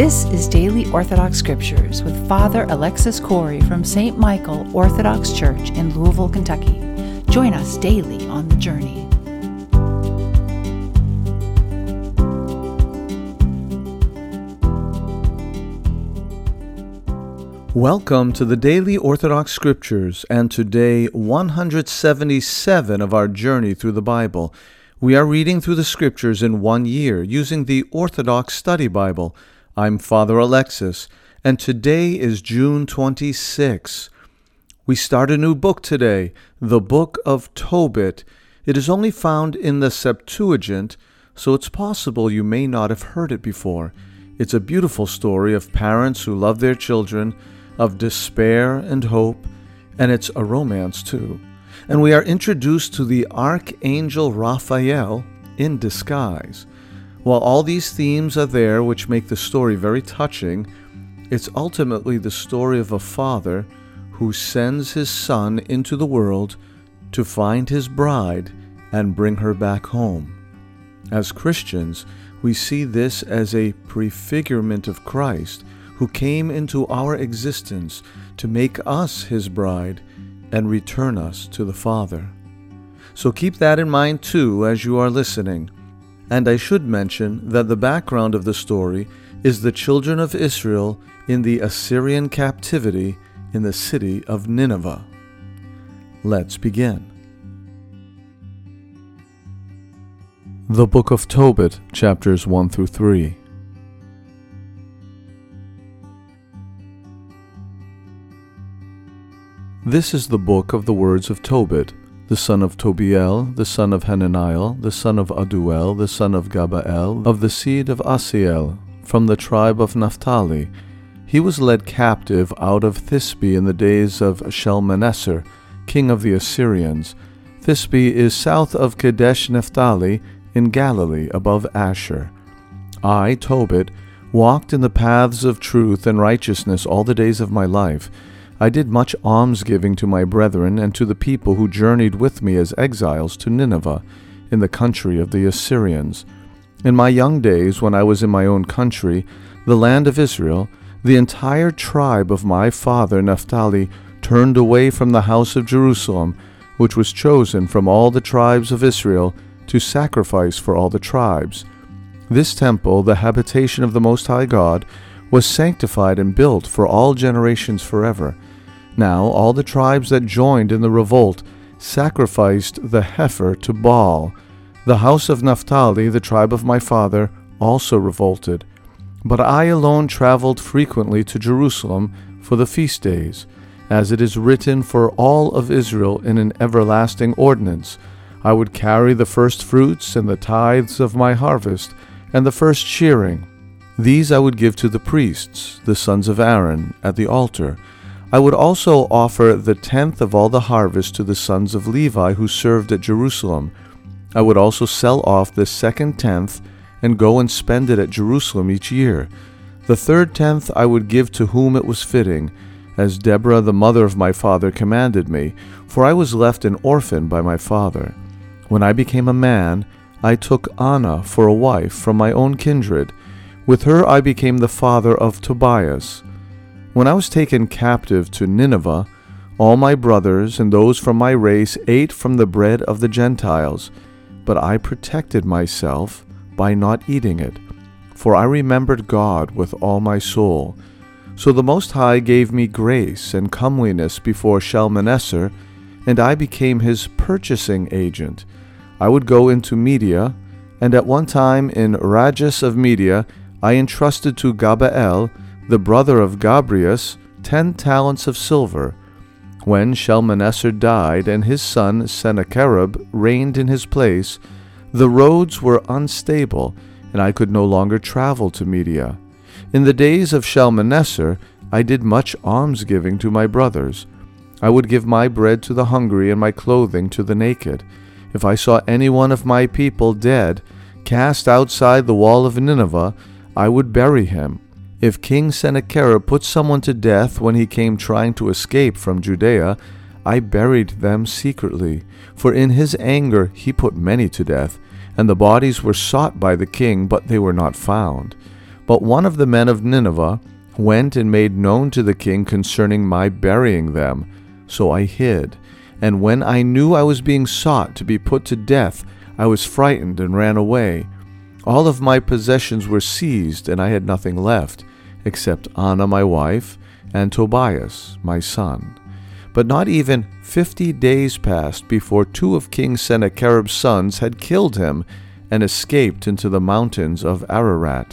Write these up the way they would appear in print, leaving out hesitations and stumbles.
This is Daily Orthodox Scriptures with Father Alexis Corey from St. Michael Orthodox Church in Louisville, Kentucky. Join us daily on the journey. Welcome to the Daily Orthodox Scriptures and today 177 of our journey through the Bible. We are reading through the Scriptures in 1 year using the Orthodox Study Bible. I'm Father Alexis, and today is June 26. We start a new book today, the Book of Tobit. It is only found in the Septuagint, so it's possible you may not have heard it before. It's a beautiful story of parents who love their children, of despair and hope, and it's a romance too. And we are introduced to the Archangel Raphael in disguise. While all these themes are there which make the story very touching, it's ultimately the story of a father who sends his son into the world to find his bride and bring her back home. As Christians, we see this as a prefigurement of Christ, who came into our existence to make us his bride and return us to the Father. So keep that in mind too as you are listening. And I should mention that the background of the story is the children of Israel in the Assyrian captivity in the city of Nineveh. Let's begin. The Book of Tobit, chapters 1 through 3. This is the book of the words of Tobit, the son of Tobiel, the son of Hananiel, the son of Aduel, the son of Gabael, of the seed of Asiel, from the tribe of Naphtali. He was led captive out of Thisbe in the days of Shalmaneser, king of the Assyrians. Thisbe is south of Kadesh Naphtali in Galilee above Asher. I, Tobit, walked in the paths of truth and righteousness all the days of my life. I did much almsgiving to my brethren and to the people who journeyed with me as exiles to Nineveh, in the country of the Assyrians. In my young days, when I was in my own country, the land of Israel, the entire tribe of my father Naphtali turned away from the house of Jerusalem, which was chosen from all the tribes of Israel, to sacrifice for all the tribes. This temple, the habitation of the Most High God, was sanctified and built for all generations forever. Now all the tribes that joined in the revolt sacrificed the heifer to Baal. The house of Naphtali, the tribe of my father, also revolted. But I alone traveled frequently to Jerusalem for the feast days, as it is written for all of Israel in an everlasting ordinance. I would carry the first fruits and the tithes of my harvest, and the first shearing. These I would give to the priests, the sons of Aaron, at the altar. I would also offer the 10th of all the harvest to the sons of Levi who served at Jerusalem. I would also sell off the second 10th and go and spend it at Jerusalem each year. The third 10th I would give to whom it was fitting, as Deborah the mother of my father commanded me, for I was left an orphan by my father. When I became a man, I took Anna for a wife from my own kindred. With her I became the father of Tobias. When I was taken captive to Nineveh, all my brothers and those from my race ate from the bread of the Gentiles, but I protected myself by not eating it, for I remembered God with all my soul. So the Most High gave me grace and comeliness before Shalmaneser, and I became his purchasing agent. I would go into Media, and at one time in Rages of Media I entrusted to Gabael, the brother of Gabrias, 10 talents of silver. When Shalmaneser died and his son Sennacherib reigned in his place, the roads were unstable, and I could no longer travel to Media. In the days of Shalmaneser I did much almsgiving to my brothers. I would give my bread to the hungry and my clothing to the naked. If I saw any one of my people dead, cast outside the wall of Nineveh, I would bury him. If King Sennacherib put someone to death when he came trying to escape from Judea, I buried them secretly, for in his anger he put many to death, and the bodies were sought by the king, but they were not found. But one of the men of Nineveh went and made known to the king concerning my burying them. So I hid. And when I knew I was being sought to be put to death, I was frightened and ran away. All of my possessions were seized, and I had nothing left, except Anna my wife, and Tobias my son. But not even 50 days passed before 2 of King Sennacherib's sons had killed him, and escaped into the mountains of Ararat.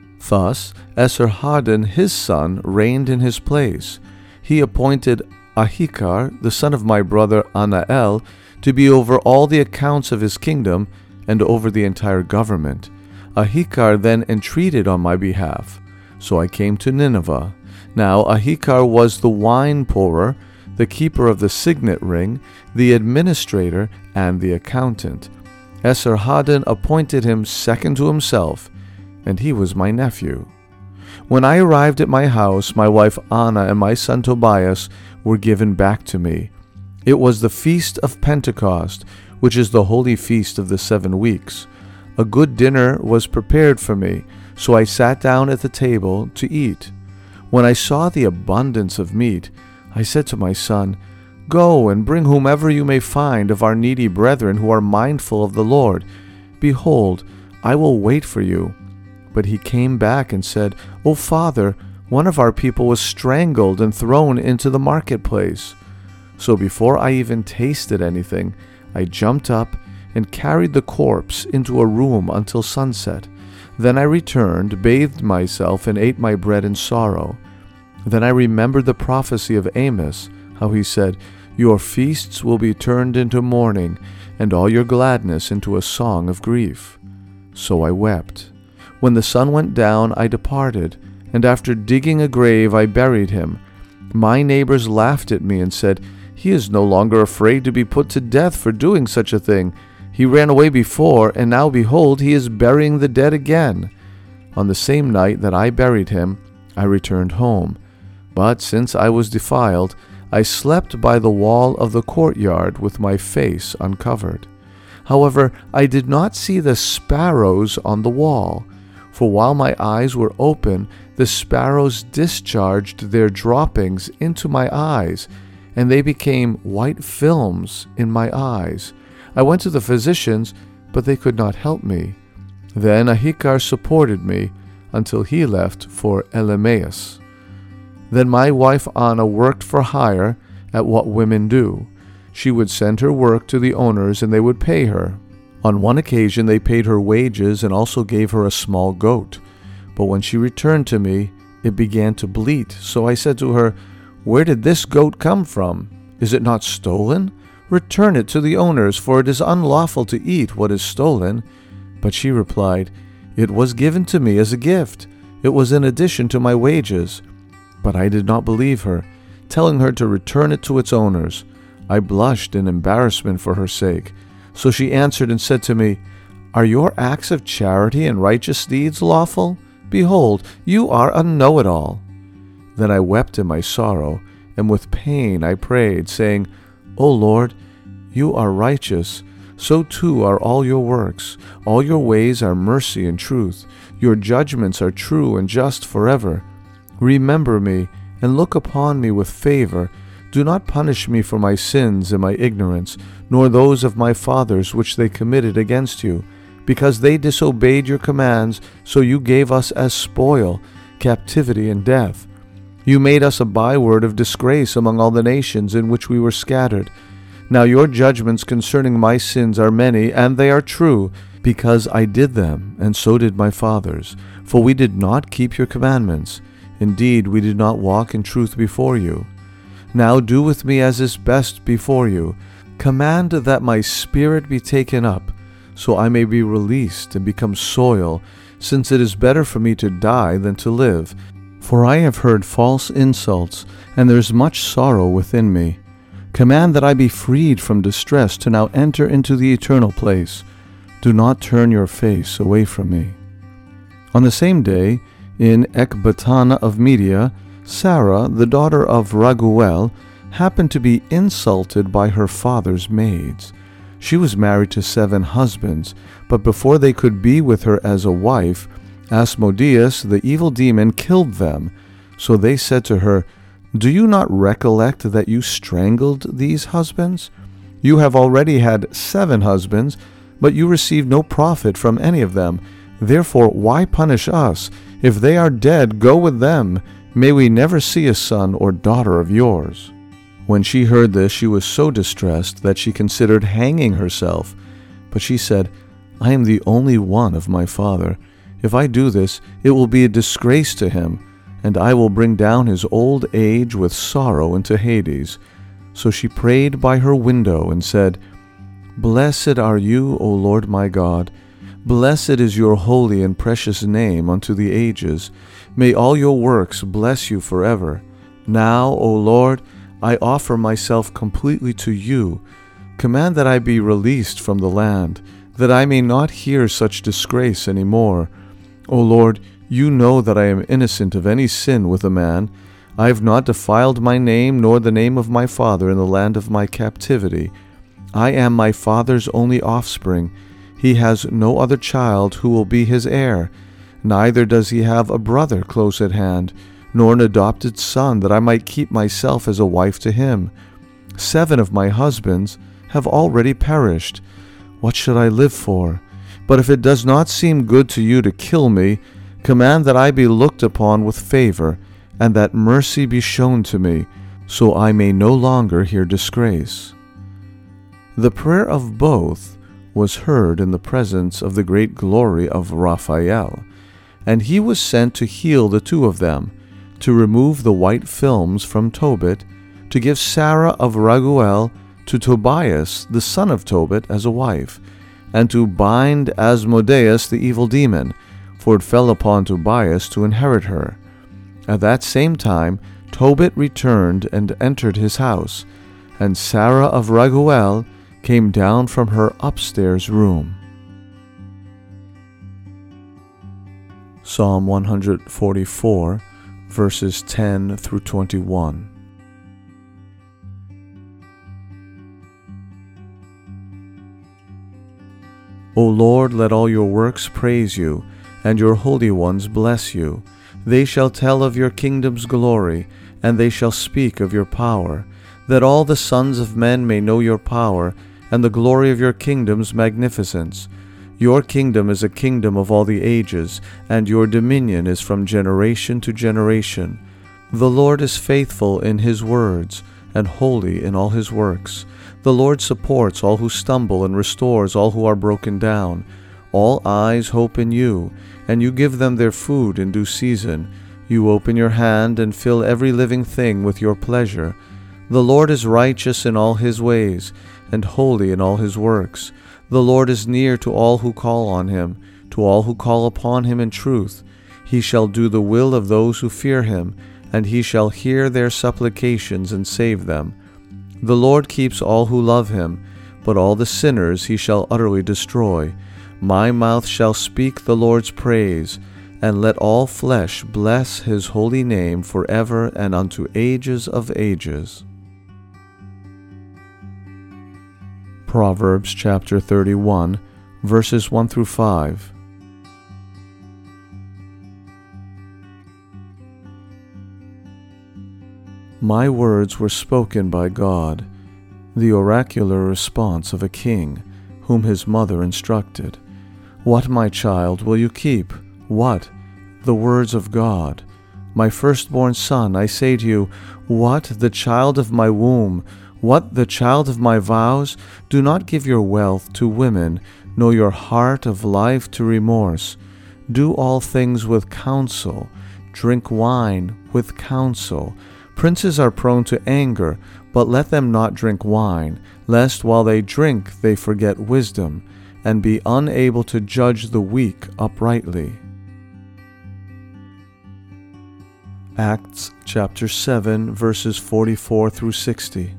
Thus Esarhaddon his son reigned in his place. He appointed Ahikar, the son of my brother Anael, to be over all the accounts of his kingdom, and over the entire government. Ahikar then entreated on my behalf. So I came to Nineveh. Now Ahikar was the wine pourer, the keeper of the signet ring, the administrator, and the accountant. Esarhaddon appointed him second to himself, and he was my nephew. When I arrived at my house, my wife Anna and my son Tobias were given back to me. It was the feast of Pentecost, which is the holy feast of the 7 weeks. A good dinner was prepared for me, so I sat down at the table to eat. When I saw the abundance of meat, I said to my son, "Go and bring whomever you may find of our needy brethren who are mindful of the Lord. Behold, I will wait for you." But he came back and said, "O father, one of our people was strangled and thrown into the marketplace." So before I even tasted anything, I jumped up and carried the corpse into a room until sunset. Then I returned, bathed myself, and ate my bread in sorrow. Then I remembered the prophecy of Amos, how he said, "Your feasts will be turned into mourning, and all your gladness into a song of grief." So I wept. When the sun went down, I departed, and after digging a grave, I buried him. My neighbors laughed at me and said, "He is no longer afraid to be put to death for doing such a thing. He ran away before, and now behold, he is burying the dead again." On the same night that I buried him, I returned home. But since I was defiled, I slept by the wall of the courtyard with my face uncovered. However, I did not see the sparrows on the wall, for while my eyes were open, the sparrows discharged their droppings into my eyes, and they became white films in my eyes. I went to the physicians, but they could not help me. Then Ahikar supported me until he left for Elemaus. Then my wife Anna worked for hire at what women do. She would send her work to the owners, and they would pay her. On one occasion they paid her wages and also gave her a small goat. But when she returned to me, it began to bleat. So I said to her, "Where did this goat come from? Is it not stolen? Return it to the owners, for it is unlawful to eat what is stolen." But she replied, "It was given to me as a gift. It was in addition to my wages." But I did not believe her, telling her to return it to its owners. I blushed in embarrassment for her sake. So she answered and said to me, "Are your acts of charity and righteous deeds lawful? Behold, you are a know-it-all." Then I wept in my sorrow, and with pain I prayed, saying, "O Lord, you are righteous, so too are all your works. All your ways are mercy and truth. Your judgments are true and just forever. Remember me, and look upon me with favor. Do not punish me for my sins and my ignorance, nor those of my fathers which they committed against you, because they disobeyed your commands, so you gave us as spoil, captivity and death. You made us a byword of disgrace among all the nations in which we were scattered. Now your judgments concerning my sins are many, and they are true, because I did them, and so did my fathers. For we did not keep your commandments. Indeed, we did not walk in truth before you. Now do with me as is best before you. Command that my spirit be taken up, so I may be released and become soil, since it is better for me to die than to live. For I have heard false insults, and there is much sorrow within me. Command that I be freed from distress to now enter into the eternal place. Do not turn your face away from me." On the same day, in Ecbatana of Media, Sarah, the daughter of Raguel, happened to be insulted by her father's maids. She was married to 7 husbands, but before they could be with her as a wife, Asmodeus, the evil demon, killed them. So they said to her, Do you not recollect that you strangled these husbands? You have already had 7 husbands, but you received no profit from any of them. Therefore, why punish us? If they are dead, go with them. May we never see a son or daughter of yours. When she heard this, she was so distressed that she considered hanging herself. But she said, I am the only one of my father. If I do this, it will be a disgrace to him, and I will bring down his old age with sorrow into Hades. So she prayed by her window and said, Blessed are you, O Lord my God. Blessed is your holy and precious name unto the ages. May all your works bless you forever. Now, O Lord, I offer myself completely to you. Command that I be released from the land, that I may not hear such disgrace any more. O Lord, you know that I am innocent of any sin with a man. I have not defiled my name nor the name of my father in the land of my captivity. I am my father's only offspring. He has no other child who will be his heir. Neither does he have a brother close at hand, nor an adopted son, that I might keep myself as a wife to him. 7 of my husbands have already perished. What should I live for? But if it does not seem good to you to kill me, command that I be looked upon with favor, and that mercy be shown to me, so I may no longer hear disgrace. The prayer of both was heard in the presence of the great glory of Raphael, and he was sent to heal the 2 of them, to remove the white films from Tobit, to give Sarah of Raguel to Tobias the son of Tobit as a wife, and to bind Asmodeus the evil demon, for it fell upon Tobias to inherit her. At that same time Tobit returned and entered his house, and Sarah of Raguel came down from her upstairs room. Psalm 144, verses 10 through 21. O Lord, let all your works praise you, and your holy ones bless you. They shall tell of your kingdom's glory, and they shall speak of your power, that all the sons of men may know your power, and the glory of your kingdom's magnificence. Your kingdom is a kingdom of all the ages, and your dominion is from generation to generation. The Lord is faithful in his words, and holy in all his works. The Lord supports all who stumble and restores all who are broken down. All eyes hope in you, and you give them their food in due season. You open your hand and fill every living thing with your pleasure. The Lord is righteous in all his ways, and holy in all his works. The Lord is near to all who call on him, to all who call upon him in truth. He shall do the will of those who fear him, and he shall hear their supplications and save them. The Lord keeps all who love him, but all the sinners he shall utterly destroy. My mouth shall speak the Lord's praise, and let all flesh bless his holy name forever and unto ages of ages. Proverbs chapter 31, verses 1 through 5. My words were spoken by God, the oracular response of a king, whom his mother instructed. What, my child, will you keep? What? The words of God. My firstborn son, I say to you, what, the child of my womb? What, the child of my vows? Do not give your wealth to women, nor your heart of life to remorse. Do all things with counsel. Drink wine with counsel. Princes are prone to anger, but let them not drink wine, lest while they drink they forget wisdom, and be unable to judge the weak uprightly. Acts chapter 7, verses 44 through 60.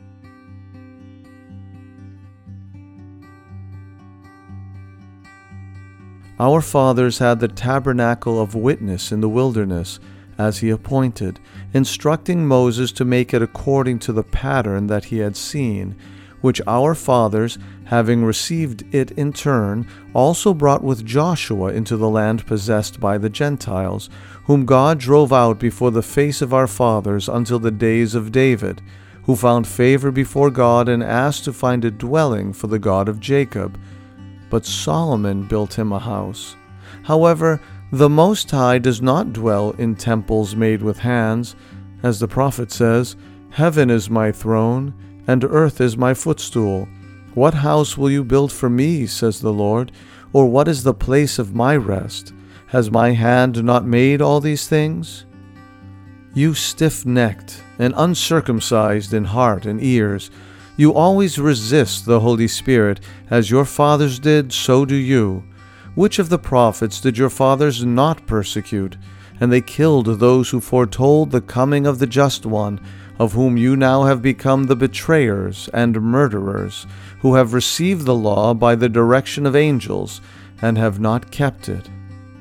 Our fathers had the tabernacle of witness in the wilderness, as he appointed, instructing Moses to make it according to the pattern that he had seen, which our fathers, having received it in turn, also brought with Joshua into the land possessed by the Gentiles, whom God drove out before the face of our fathers until the days of David, who found favor before God and asked to find a dwelling for the God of Jacob. But Solomon built him a house. However, the Most High does not dwell in temples made with hands. As the prophet says, "Heaven is my throne, and earth is my footstool. What house will you build for me, says the Lord, or what is the place of my rest? Has my hand not made all these things? You stiff-necked and uncircumcised in heart and ears, you always resist the Holy Spirit, as your fathers did, so do you. Which of the prophets did your fathers not persecute? And they killed those who foretold the coming of the Just One, of whom you now have become the betrayers and murderers, who have received the law by the direction of angels, and have not kept it."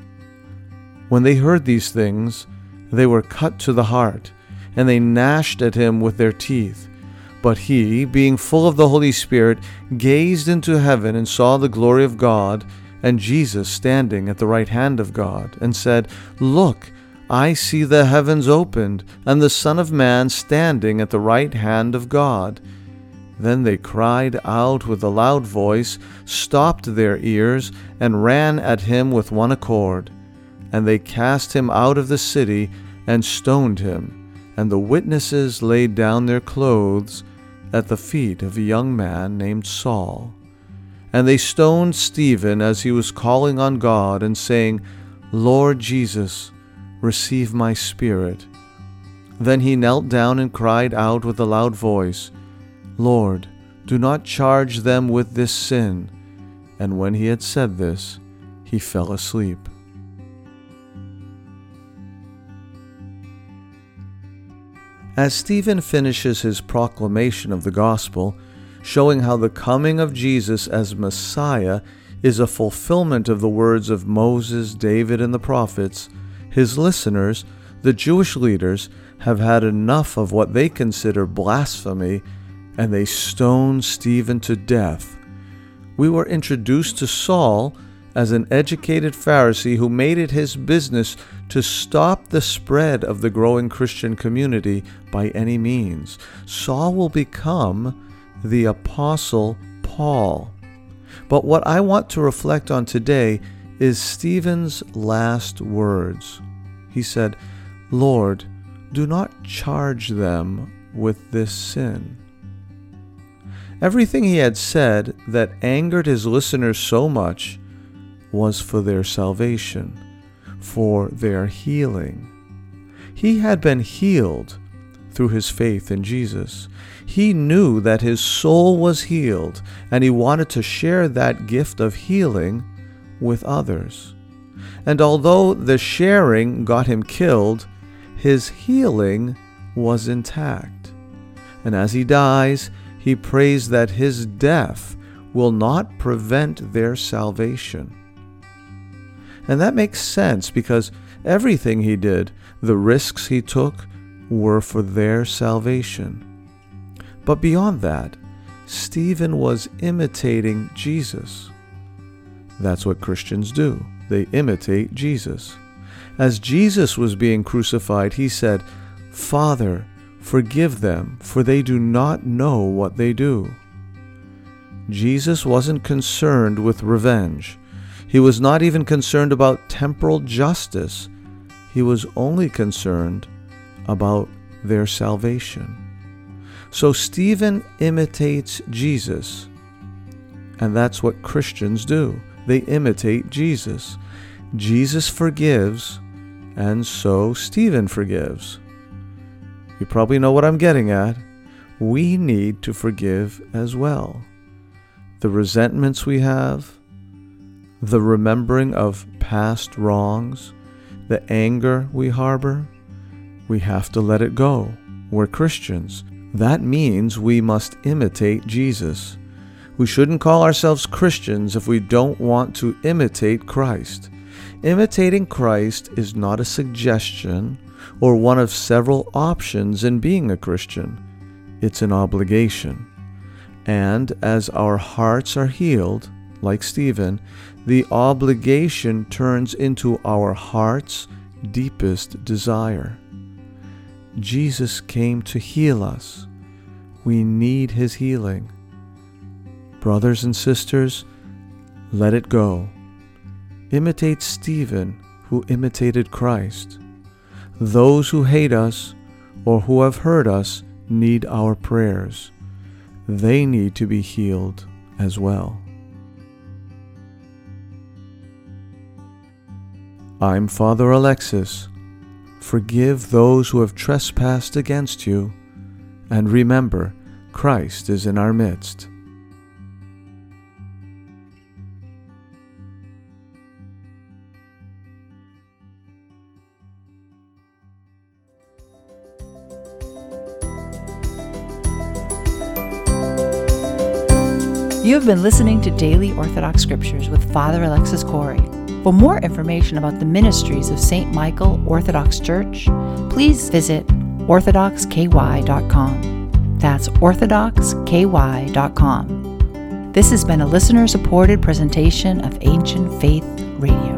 When they heard these things, they were cut to the heart, and they gnashed at him with their teeth. But he, being full of the Holy Spirit, gazed into heaven and saw the glory of God, and Jesus standing at the right hand of God, and said, "Look, I see the heavens opened, and the Son of Man standing at the right hand of God." Then they cried out with a loud voice, stopped their ears, and ran at him with one accord. And they cast him out of the city, and stoned him. And the witnesses laid down their clothes at the feet of a young man named Saul. And they stoned Stephen as he was calling on God and saying, "Lord Jesus, receive my spirit." Then he knelt down and cried out with a loud voice, "Lord, do not charge them with this sin." And when he had said this, he fell asleep. As Stephen finishes his proclamation of the gospel, showing how the coming of Jesus as Messiah is a fulfillment of the words of Moses, David, and the prophets, his listeners, the Jewish leaders, have had enough of what they consider blasphemy, and they stone Stephen to death. We were introduced to Saul as an educated Pharisee who made it his business to stop the spread of the growing Christian community by any means. Saul will become the Apostle Paul. But what I want to reflect on today is Stephen's last words. He said, "Lord, do not charge them with this sin." Everything he had said that angered his listeners so much was for their salvation, for their healing. He had been healed through his faith in Jesus. He knew that his soul was healed, and he wanted to share that gift of healing with others. And although the sharing got him killed, his healing was intact. And as he dies, he prays that his death will not prevent their salvation. And that makes sense because everything he did, the risks he took, were for their salvation. But beyond that, Stephen was imitating Jesus. That's what Christians do. They imitate Jesus. As Jesus was being crucified, he said, "Father, forgive them, for they do not know what they do." Jesus wasn't concerned with revenge. He was not even concerned about temporal justice. He was only concerned about their salvation. So Stephen imitates Jesus, and that's what Christians do. They imitate Jesus. Jesus forgives, and so Stephen forgives. You probably know what I'm getting at. We need to forgive as well. The resentments we have, the remembering of past wrongs, the anger we harbor, we have to let it go. We're Christians. That means we must imitate Jesus. We shouldn't call ourselves Christians if we don't want to imitate Christ. Imitating Christ is not a suggestion or one of several options in being a Christian. It's an obligation. And as our hearts are healed, like Stephen, the obligation turns into our heart's deepest desire. Jesus came to heal us. We need His healing. Brothers and sisters, let it go. Imitate Stephen, who imitated Christ. Those who hate us or who have hurt us need our prayers. They need to be healed as well. I'm Father Alexis. Forgive those who have trespassed against you, and remember, Christ is in our midst. You have been listening to Daily Orthodox Scriptures with Father Alexis Corey. For more information about the ministries of St. Michael Orthodox Church, please visit orthodoxky.com. That's orthodoxky.com. This has been a listener-supported presentation of Ancient Faith Radio.